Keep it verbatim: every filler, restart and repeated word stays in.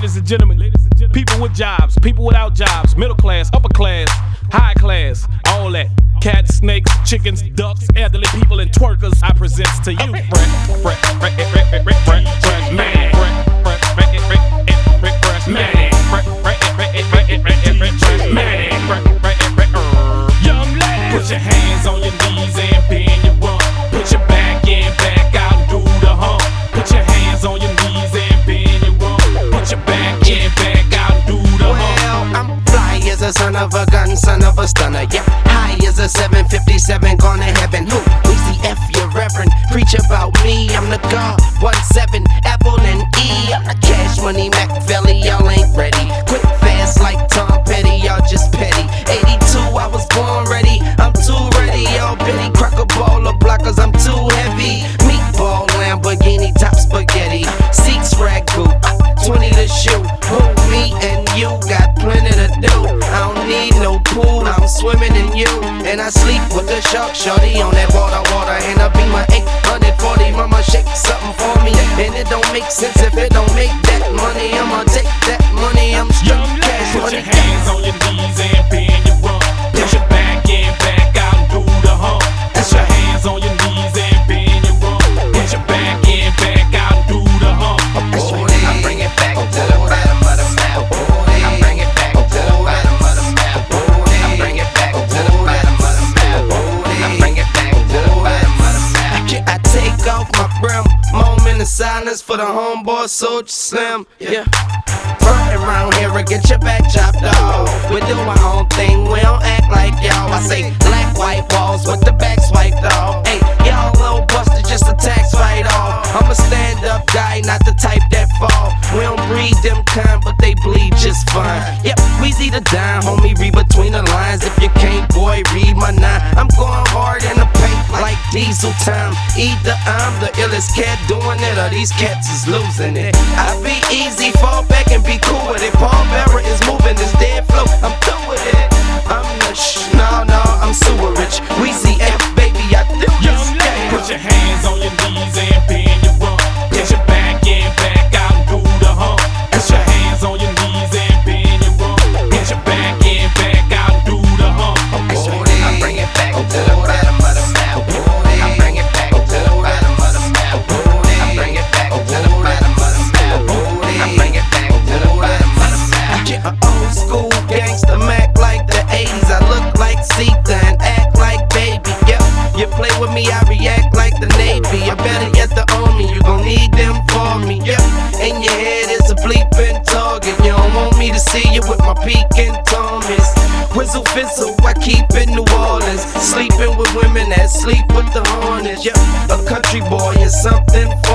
Ladies and gentlemen, people with jobs, people without jobs, middle class, upper class, high class, all that. Cats, snakes, chickens, ducks, elderly people, and twerkers. I present to you. Young ladies, put your hands on your knees and bend your rump. Put your back in, back out, and do the hump. Put your hands on your knees and bend your rump. Put your back in, back out, and do the hump. Well, I'm fly as a son of a gun, son of a stunner. Yeah, high as a seven fifty-seven, gone to heaven. Who? We see F your reverend. Preach about me. I'm the God. One seven, Apple and E. I'm the Cash Money Machiavelli. Y'all ain't ready. Quick, fast like Tom Petty. Y'all just petty. eighty-two, I was born ready. I'm too ready. Y'all Betty Crocker baller blockers. I'm too heavy. Meatball, Lamborghini, top spaghetti. Six ragu, twenty to shoot. Who, me and you got plenty to do. I don't need no pool. I'm swimming in you. And I sleep with the shark shorty on that water, water. And I be my eight forty. Mama shake something for me. And it don't make sense if it don't make that money. I'ma take that money. I'm straight cash money. Put your hands on your knees and bend your rump. Put your back in, back out, and do the hump. Put your hands on your knees and bend your rump. Put your back in, back out, and do the hump. I bring it back to the bottom of the map. I bring it back to the bottom of the map. I bring it back to the bottom of the map. I bring it back to the bottom of the map. I take off my brim, moment of silence for the homeboy Soldier Slim. Yeah. Running around here and get your back chopped off. We do our own thing, we don't act like y'all. I say black, white walls with the back swiped off. Hey, y'all little busted, just a tax write off. I'm a stand up guy, not the type that fall. We don't breed them kind, but they bleed just fine. Yep, Weezy the dime, homie, read between the lines. If you can't, boy, read my nine. I'm going hard in the paint like diesel time. Either I'm the illest cat doing it, or these cats is losing it. I be easy, fall back and be cool with it. Paul Bearer is moving his dead flow. I'm through with it. I'm the shh, no, no, I'm sewer rich. Weezy F, baby, I do this game. Put your hands on your knees and bend your rump. Put your back in, back out, and do the hump. Put your hands on your knees and bend your rump. Put your back in, back out, and do the hump. I bring it back to the bottom of the map. I bring it back to the bottom of the map. I bring it back to the bottom of the map. I bring it back to the bottom of the map. Yeah, old school gangsta Mac like the eighties. I look like Sita and act like baby. Yep, you play with me, I react like the Navy. I better get the army, you gon' need them for me. Yep, in your head is a bleeping target. You don't want me to see you with my peeking Thomas. Whizzle fizzle, I keep in New Orleans. Sleeping with women that sleep with the hornets. Yep, a country boy is something